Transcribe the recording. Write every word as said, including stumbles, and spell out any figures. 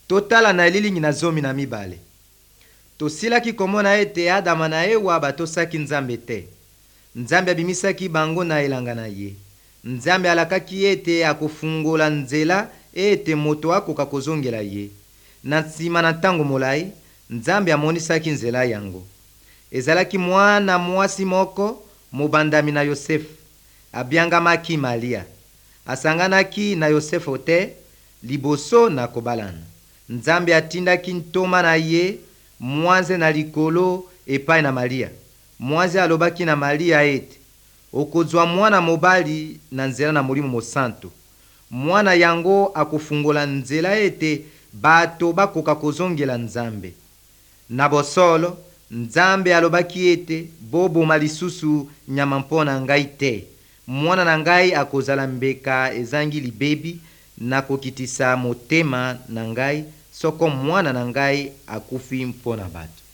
totala na elilingi na zomi na mibale. Tosilaki komona ete Adama na Ewa batosaki Nzambe te. Nzambe abimisaki bango na elanga na ye. Nzambe alakaki ete akofungola nzela ete moto akoka kozongela ye. Na nsima na ntango molai, Nzambe amonisaki nzela yango. Ezalaki mwana mwasi moko mobandami na Yosefu. Abiangamaki Malia. Asanganaki na Yosefu te liboso na kobalana. Nzambe atindaki ntoma na ye mwanze na likolo epai na Malia. Mwanze alobaki na Malia ete okozwa mwana mobali na nzela na Molimo Mosantu. Mwana yango akofungola nzela ete bato bakoka kozongela Nzambe. Na bosolo, Nzambe alobaki ete boboma lisusu nyama mpona ngai te. Mwana na ngai akozala mbeka ezangi libebi na kokitisa motema na ngai soko mwana na ngai akufi mpona bato.